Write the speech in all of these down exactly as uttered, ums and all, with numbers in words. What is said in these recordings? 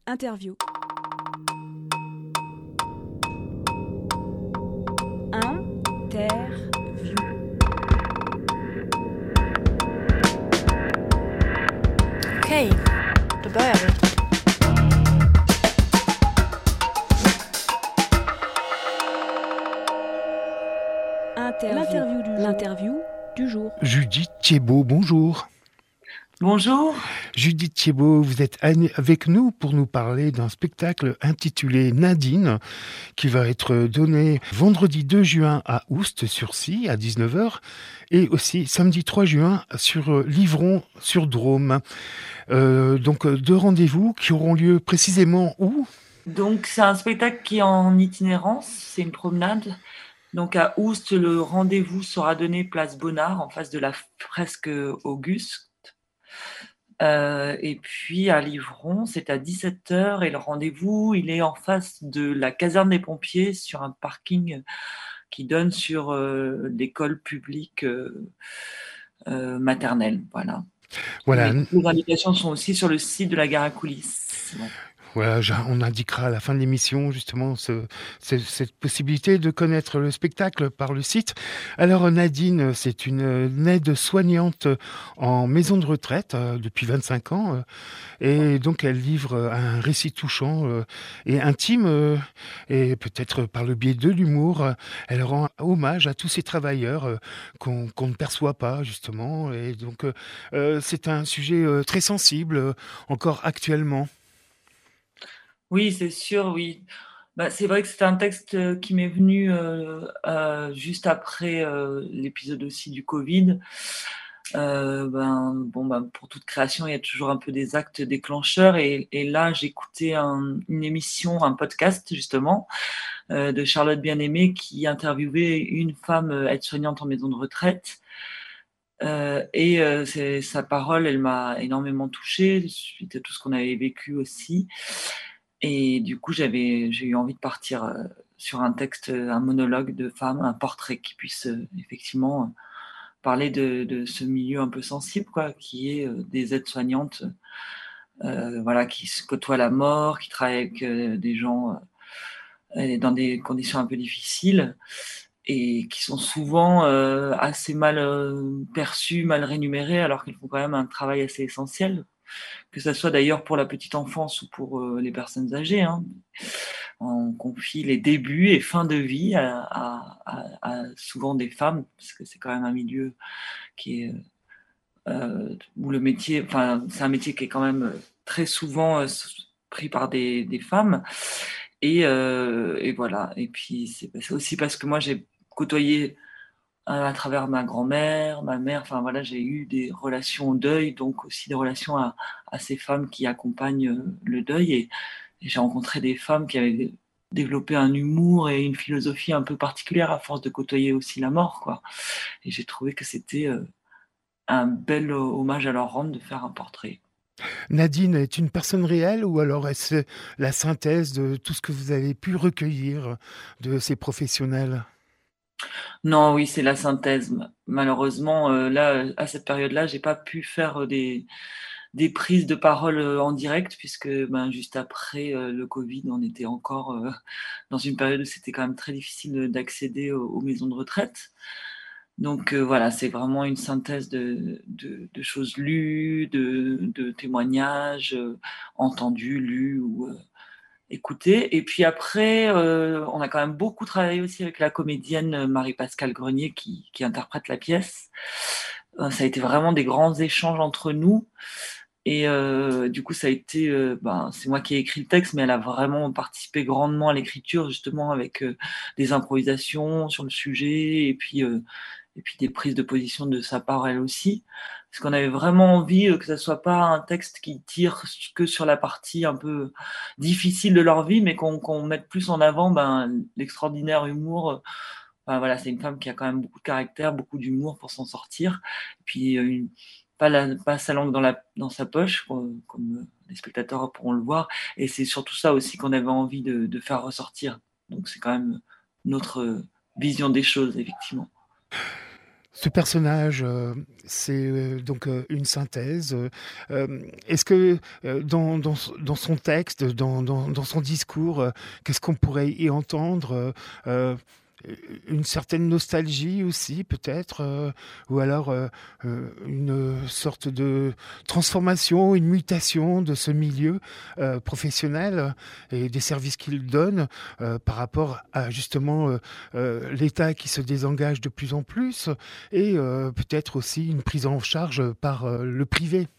Interview. Interview. Okej, då börjar vi. Interview. L'interview du jour. L'interview du jour. Judith Thiebaud, bonjour. Bonjour. Judith Thiebaud, vous êtes avec nous pour nous parler d'un spectacle intitulé Nadine, qui va être donné vendredi deux juin à Oust-sur-Scie à dix-neuf heures et aussi samedi trois juin sur Livron-sur-Drôme. Euh, donc deux rendez-vous qui auront lieu précisément où ? Donc c'est un spectacle qui est en itinérance, c'est une promenade. Donc à Oust, le rendez-vous sera donné place Bonnard, en face de la fresque Auguste. Euh, et puis à Livron, c'est à dix-sept heures et le rendez-vous, il est en face de la caserne des pompiers sur un parking qui donne sur euh, l'école publique euh, euh, maternelle. Voilà. Voilà. Mais les indications sont aussi sur le site de la gare à coulisses. Bon. Voilà, on indiquera à la fin de l'émission justement ce, ce, cette possibilité de connaître le spectacle par le site. Alors Nadine, c'est une aide-soignante en maison de retraite euh, depuis vingt-cinq ans euh, et donc elle livre un récit touchant euh, et intime euh, et peut-être par le biais de l'humour, euh, elle rend hommage à tous ces travailleurs euh, qu'on, qu'on ne perçoit pas justement et donc euh, c'est un sujet euh, très sensible euh, encore actuellement. Oui, c'est sûr, oui. Bah, c'est vrai que c'est un texte qui m'est venu euh, euh, juste après euh, l'épisode aussi du Covid. Euh, ben, bon, ben, pour toute création, il y a toujours un peu des actes déclencheurs. Et, et là, j'écoutais un, une émission, un podcast justement, euh, de Charlotte Bien-Aimée qui interviewait une femme aide-soignante en maison de retraite. Euh, et euh, c'est, sa parole, elle m'a énormément touchée suite à tout ce qu'on avait vécu aussi. Et du coup, j'avais, j'ai eu envie de partir euh, sur un texte, un monologue de femme, un portrait qui puisse euh, effectivement euh, parler de, de ce milieu un peu sensible, quoi, qui est euh, des aides-soignantes, euh, voilà, qui se côtoient la mort, qui travaillent avec euh, des gens euh, dans des conditions un peu difficiles et qui sont souvent euh, assez mal euh, perçus, mal rémunérés, alors qu'ils font quand même un travail assez essentiel. Que ça soit d'ailleurs pour la petite enfance ou pour euh, les personnes âgées. Hein. On confie les débuts et fins de vie à, à, à, à souvent des femmes, parce que c'est quand même un milieu qui est euh, où le métier, enfin c'est un métier qui est quand même très souvent euh, pris par des, des femmes. Et, euh, et voilà. Et puis c'est, c'est aussi parce que moi j'ai côtoyé à travers ma grand-mère, ma mère, enfin voilà, j'ai eu des relations au deuil, donc aussi des relations à, à ces femmes qui accompagnent le deuil. Et, et j'ai rencontré des femmes qui avaient développé un humour et une philosophie un peu particulière à force de côtoyer aussi la mort, quoi. Et j'ai trouvé que c'était euh, un bel hommage à leur rendre de faire un portrait. Nadine est une personne réelle ou alors est-ce la synthèse de tout ce que vous avez pu recueillir de ces professionnels ? Non, oui, c'est la synthèse. Malheureusement, euh, là, à cette période-là, j'ai pas pu faire euh, des, des prises de parole euh, en direct puisque ben, juste après euh, le Covid, on était encore euh, dans une période où c'était quand même très difficile d'accéder aux, aux maisons de retraite. Donc euh, voilà, c'est vraiment une synthèse de, de, de choses lues, de, de témoignages euh, entendus, lus ou euh, écoutés. Et puis après, euh, on a quand même beaucoup travaillé aussi avec la comédienne Marie-Pascale Grenier qui, qui interprète la pièce. Euh, ça a été vraiment des grands échanges entre nous. Et euh, du coup, ça a été, euh, ben, c'est moi qui ai écrit le texte, mais elle a vraiment participé grandement à l'écriture, justement avec euh, des improvisations sur le sujet et puis euh, et puis des prises de position de sa part elle aussi, parce qu'on avait vraiment envie euh, que ça soit pas un texte qui tire que sur la partie un peu difficile de leur vie, mais qu'on, qu'on mette plus en avant ben, l'extraordinaire humour. Enfin, voilà, c'est une femme qui a quand même beaucoup de caractère, beaucoup d'humour pour s'en sortir. Et puis, une, pas, la, pas sa langue dans, la, dans sa poche, comme, comme les spectateurs pourront le voir. Et c'est surtout ça aussi qu'on avait envie de, de faire ressortir. Donc, c'est quand même notre vision des choses, effectivement. Ce personnage, heu, c'est, heu, donc heu, une synthèse, heu, hem, est-ce que, heu, dans dans s dans son texte, dans dans dans son discours, heu, qu'est-ce qu'on pourrait y entendre? Heu heu, une certaine nostalgie aussi peut-être, heu, ou alors, heu heu, une sorte de transformation, une mutation de ce milieu, heu, professionnel et des services qu'il donne, heu, par rapport à justement, heu heu, l'État qui se désengage de plus en plus et heu, peut-être aussi une prise en charge par, heu, le privé.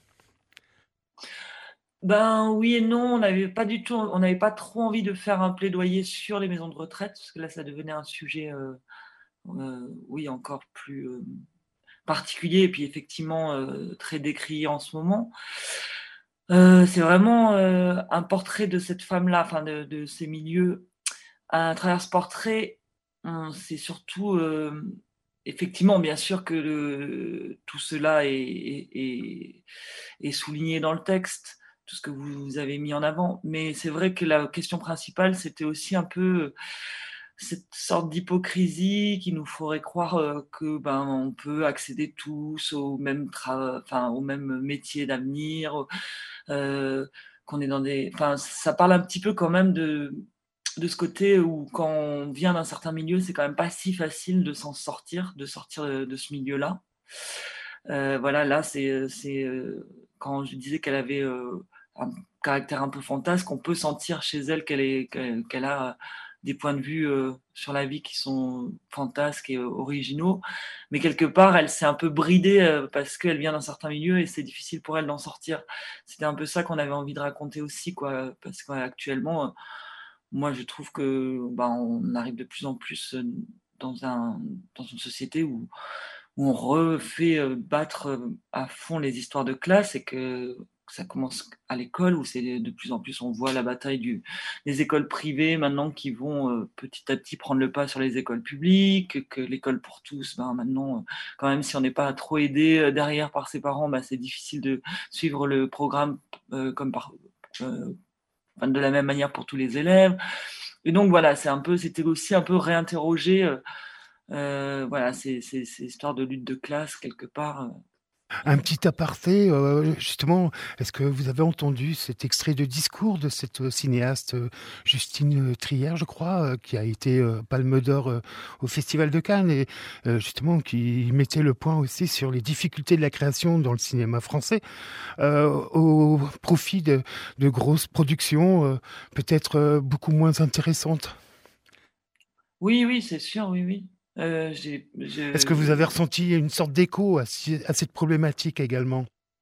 Ben, oui et non, on n'avait pas du tout on n'avait pas trop envie de faire un plaidoyer sur les maisons de retraite, parce que là, ça devenait un sujet, heu heu, oui, encore plus, hem, particulier et puis effectivement, heu, très décrié en ce moment. Heu, c'est vraiment, heu, un portrait de cette femme-là, enfin de de ces milieux. À travers ce portrait, on c'est surtout, hem, effectivement, bien sûr que le tout cela est est est est souligné dans le texte, tout ce que vous avez mis en avant. Mais c'est vrai que la question principale, c'était aussi un peu, cette sorte d'hypocrisie qui nous ferait croire, heu, que, ben, on peut accéder tous au même tra enfin, au même métier d'avenir, heu, qu'on est dans des enfin, ça parle un petit peu quand même de de ce côté où quand on vient d'un certain milieu, c'est quand même pas si facile de s'en sortir, de sortir, heu, de ce milieu-là. Heu, voilà, là, c'est, heu c'est, heu, quand je disais qu'elle avait, heu, un caractère un peu fantasque, on peut sentir chez elle qu'elle est qu'elle qu'elle a des points de vue, heu, sur la vie qui sont fantasques et euh, originaux. Mais quelque part, elle s'est un peu bridée, heu, parce qu'elle vient d'un certain milieu et c'est difficile pour elle d'en sortir. C'était un peu ça qu'on avait envie de raconter aussi, quoi, parce qu'actuellement, moi, je trouve que, ben, on arrive de plus en plus, heu, dans un dans une société où où on refait, heu, battre, heu, à fond les histoires de classe et que que ça commence à l'école où c'est de plus en plus on voit la bataille du des écoles privées maintenant qui vont, heu, petit à petit prendre le pas sur les écoles publiques, que l'école pour tous, ben, maintenant, heu, quand même si on n'est pas trop aidé, heu, derrière par ses parents, bah, c'est difficile de suivre le programme, heu, comme par heu, enfin de la même manière pour tous les élèves. Et donc voilà, c'est un peu c'était aussi un peu réinterroger, heu heu, voilà, ces ces ces histoires de lutte de classe quelque part, heu Un petit aparté, heu, justement, est-ce que vous avez entendu cet extrait de discours de cette, heu, cinéaste, heu, Justine, heu, Trier, je crois, heu, qui a été, heu, Palme d'or, heu, au Festival de Cannes et heu, justement qui mettait le point aussi sur les difficultés de la création dans le cinéma français, heu, au profit de de grosses productions, heu, peut-être, heu, beaucoup moins intéressantes? oui, oui, c'est sûr, oui, oui. Heu, j'ai Est-ce que vous je avez ressenti une sorte d'écho à ci à cette problématique également?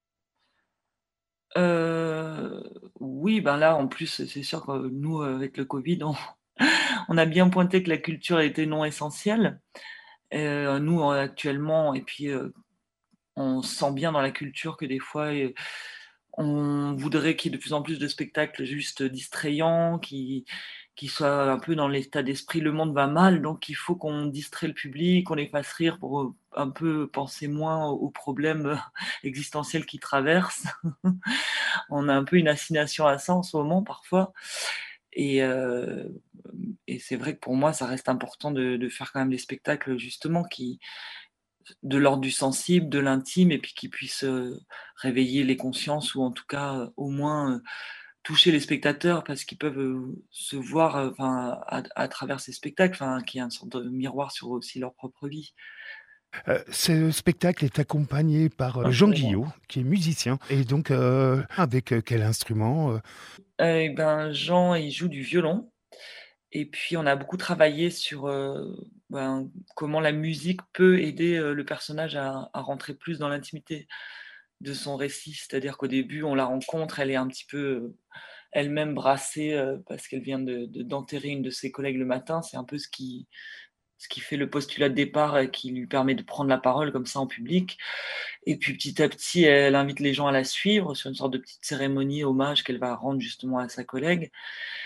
heu, oui, ben, là, en plus, c'est sûr que nous, heu, avec le covid, on on a bien pointé que la culture était non essentielle. Heu, nous, heu, actuellement et puis, heu, on sent bien dans la culture que des fois, heu, on voudrait qu'il y ait de plus en plus de spectacles juste distrayants, qui qui soient un peu dans l'état d'esprit «le monde va mal», donc il faut qu'on distrait le public, qu'on les fasse rire pour, heu, un peu penser moins aux problèmes, heu, existentiels qu'ils traversent. On a un peu une assignation à ça en ce moment parfois et heu, et c'est vrai que pour moi, ça reste important de de faire quand même des spectacles justement qui de l'ordre du sensible, de l'intime et puis qui puissent, heu, réveiller les consciences ou en tout cas, heu, au moins, heu, toucher les spectateurs parce qu'ils peuvent, heu, se voir, heu, enfin à à travers ces spectacles, enfin qui est une sorte de miroir sur aussi leur propre vie. Heu, ce spectacle est accompagné par, heu, Jean Absolument. Guillot, qui est musicien et donc heu, avec, heu, quel instrument, heu? Et ben, Jean, il joue du violon et puis on a beaucoup travaillé sur, heu, ben, comment la musique peut aider, heu, le personnage à à rentrer plus dans l'intimité de son récit. C'est-à-dire qu'au début, on la rencontre, elle est un petit peu, heu, elle-même brassée, heu, parce qu'elle vient de de d'enterrer une de ses collègues le matin. C'est un peu ce qui ce qui fait le postulat de départ et qui lui permet de prendre la parole comme ça en public. Et puis petit à petit, elle invite les gens à la suivre sur une sorte de petite cérémonie hommage qu'elle va rendre justement à sa collègue.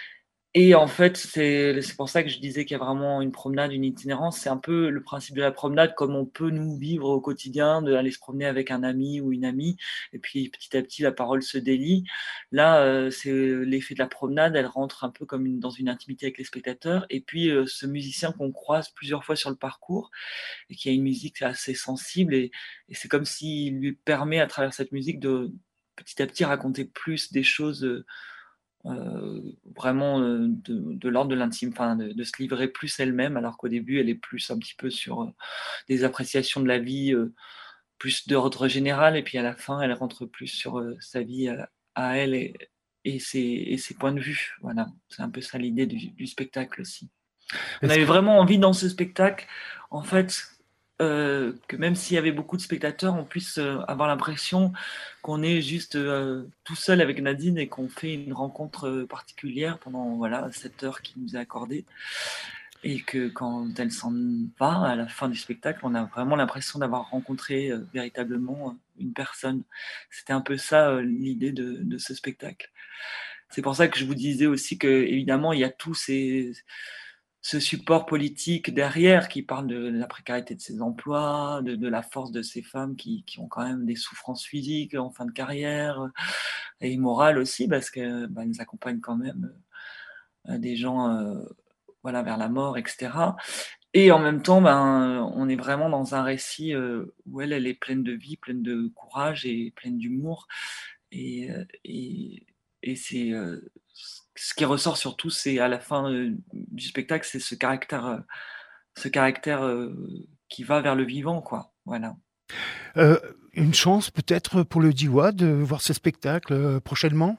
Et en fait, c'est c'est pour ça que je disais qu'il y a vraiment une promenade, une itinérance. C'est un peu le principe de la promenade comme on peut nous vivre au quotidien, d'aller se promener avec un ami ou une amie et puis petit à petit la parole se délie. Là, heu, c'est l'effet de la promenade, elle rentre un peu comme une dans une intimité avec les spectateurs et puis, heu, ce musicien qu'on croise plusieurs fois sur le parcours et qui a une musique assez sensible et et c'est comme s'il lui permet à travers cette musique de petit à petit raconter plus des choses, heu Heu, vraiment, heu, de de l'ordre de l'intime, enfin de de se livrer plus elle-même, alors qu'au début, elle est plus un petit peu sur, heu, des appréciations de la vie, heu, plus d'ordre général et puis à la fin, elle rentre plus sur, heu, sa vie à à elle et et ses et ses points de vue. Voilà, c'est un peu ça l'idée du du spectacle aussi. On Est-ce avait que vraiment envie dans ce spectacle, en fait, heu, que même s'il y avait beaucoup de spectateurs, on puisse, heu, avoir l'impression qu'on est juste, heu, tout seul avec Nadine et qu'on fait une rencontre, heu, particulière pendant, voilà, cette heure qui nous est accordée et que quand elle s'en va, à la fin du spectacle, on a vraiment l'impression d'avoir rencontré, heu, véritablement, heu, une personne. C'était un peu ça, heu, l'idée de de ce spectacle. C'est pour ça que je vous disais aussi qu'évidemment, il y a tous ces ce support politique derrière qui parle de la précarité de ces emplois, de de la force de ces femmes qui qui ont quand même des souffrances physiques en fin de carrière, heu et morales aussi parce que, bah, elles accompagnent quand même, heu, des gens, heu, voilà, vers la mort et cetera et en même temps, ben, on est vraiment dans un récit, heu, où elle, elle est pleine de vie, pleine de courage et pleine d'humour et heu et et c'est, heu, ce ce qui ressort surtout, c'est à la fin, heu, du spectacle, c'est ce caractère, heu, ce caractère, heu, qui va vers le vivant, quoi. Voilà. heu, une chance peut-être pour le Diois de voir ce spectacle, heu, prochainement?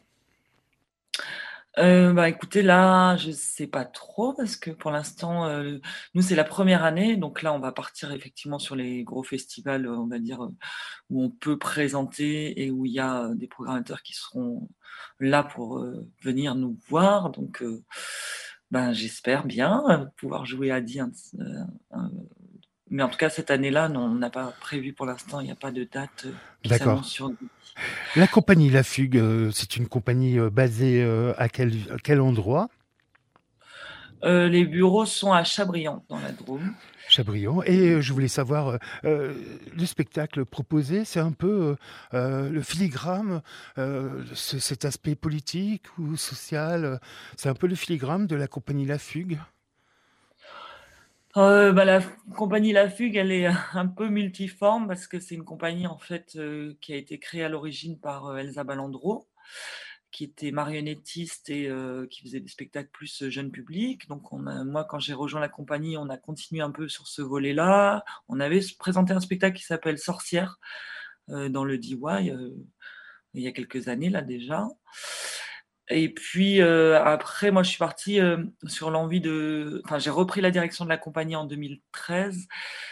Heu, bah, écoutez, là, je sais pas trop parce que pour l'instant, heu, nous, c'est la première année, donc là, on va partir effectivement sur les gros festivals, heu, on va dire, heu, où on peut présenter et où il y a, heu, des programmateurs qui seront là pour, heu, venir nous voir. Donc, heu, ben, j'espère bien, heu, pouvoir jouer à Die un heu, un mais en tout cas, cette année-là, non, on n'a pas prévu pour l'instant, il n'y a pas de date, heu, qui D'accord. s'annonce sur Die. La compagnie La Fugue, heu, c'est une compagnie, heu, basée, heu, à quel à quel endroit? Heu, les bureaux sont à Chabriant, dans la Drôme. Chabriand et heu, je voulais savoir, heu heu, le spectacle proposé, c'est un peu, heu heu, le filigrane, heu, ce cet aspect politique ou social, heu, c'est un peu le filigrane de la compagnie La Fugue? Heu, bah, la f compagnie La Fugue, elle est un peu multiforme parce que c'est une compagnie, en fait, heu, qui a été créée à l'origine par, heu, Elsa Balandrot, qui était marionnettiste et heu, qui faisait des spectacles plus, heu, jeune public. Donc on a moi, quand j'ai rejoint la compagnie, on a continué un peu sur ce volet-là. On avait s présenté un spectacle qui s'appelle Sorcières, heu, dans le D Y, heu, il y a quelques années là déjà. Et puis, heu, après moi je suis partie, hem, sur l'envie de enfin j'ai repris la direction de la compagnie en deux mille treize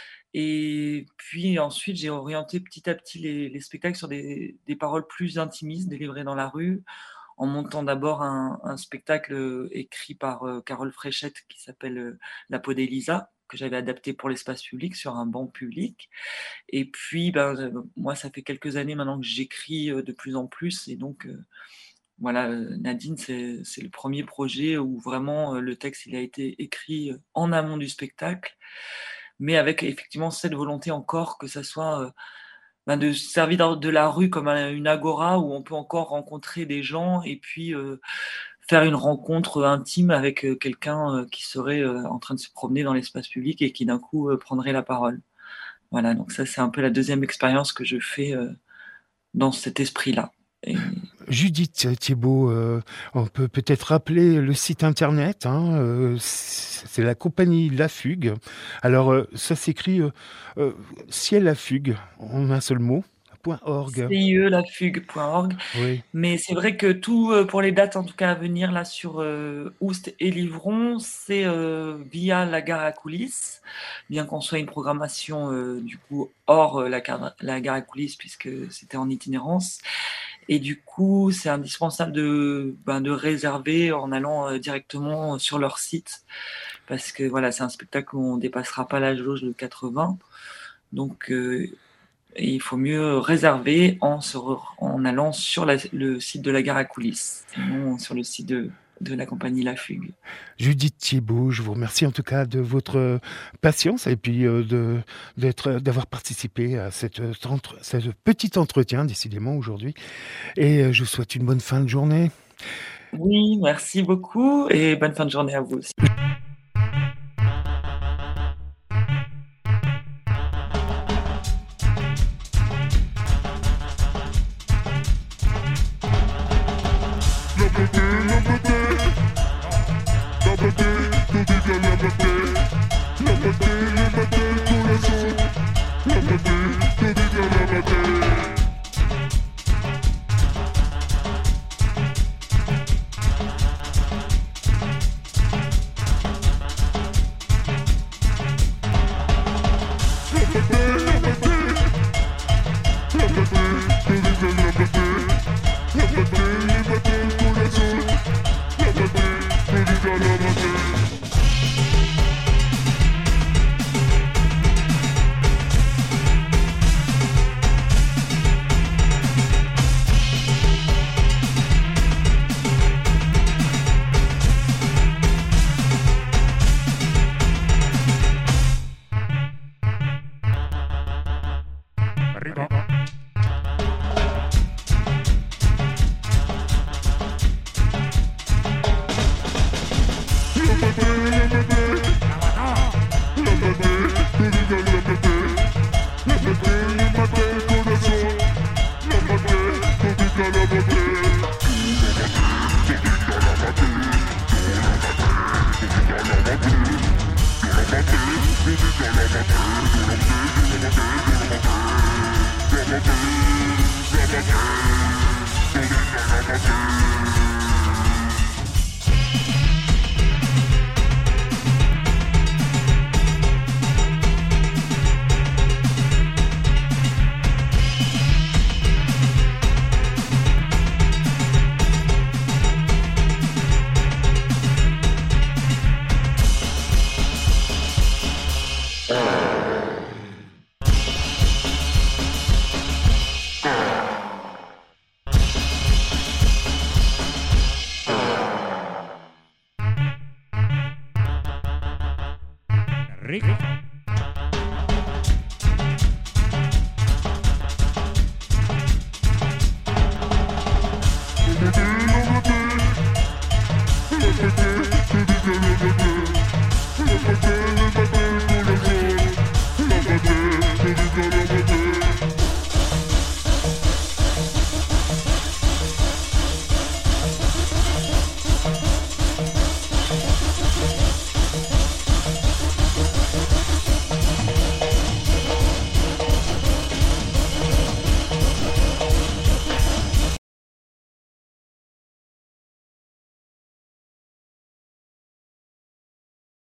et puis ensuite j'ai orienté petit à petit les les spectacles sur des des paroles plus intimistes délivrées dans la rue, en montant d'abord un un spectacle, heu, écrit par, heu, Carole Fréchette qui s'appelle, heu, La peau d'Elisa, que j'avais adapté pour l'espace public sur un banc public et puis, ben, heu, moi ça fait quelques années maintenant que j'écris, heu, de plus en plus et donc, heu voilà, heu, Nadine, c'est c'est le premier projet où vraiment, heu, le texte, il a été écrit, heu, en amont du spectacle, mais avec effectivement cette volonté encore que ça soit, heu, ben, de se servir dans de la rue comme un une agora où on peut encore rencontrer des gens et puis, heu, faire une rencontre, intime avec, heu, quelqu'un, heu, qui serait, heu, en train de se promener dans l'espace public et qui d'un coup, heu, prendrait la parole. Voilà, donc ça, c'est un peu la deuxième expérience que je fais, heu, dans cet esprit-là et Judith Thiebaut, heu, on peut peut-être rappeler le site internet, hein, heu, c c'est la compagnie La Fugue. Alors, heu, ça s'écrit, heu heu, ciel à fugue en un seul mot, point org. C I E lafugue point org. Oui, Mais c'est vrai que tout, heu, pour les dates en tout cas à venir là sur, heu, Oust et Livron, c'est, heu, via la gare à coulisses, bien qu'on soit une programmation, heu, du coup hors, heu, la gare la gare à coulisses puisque c'était en itinérance et du coup, c'est indispensable de, ben, de réserver en allant, heu, directement sur leur site parce que voilà, c'est un spectacle où on dépassera pas la jauge de quatre-vingts donc heu et il faut mieux réserver en se re en allant sur la le site de la gare à coulisses et non sur le site de de la compagnie La Fugue. Judith Thiebaud, je vous remercie en tout cas de votre patience et puis euh, de, d'être, d'avoir participé à cette, entre, cette petit entretien, décidément, aujourd'hui. Et euh, je vous souhaite une bonne fin de journée. Oui, merci beaucoup et bonne fin de journée à vous aussi. Rico.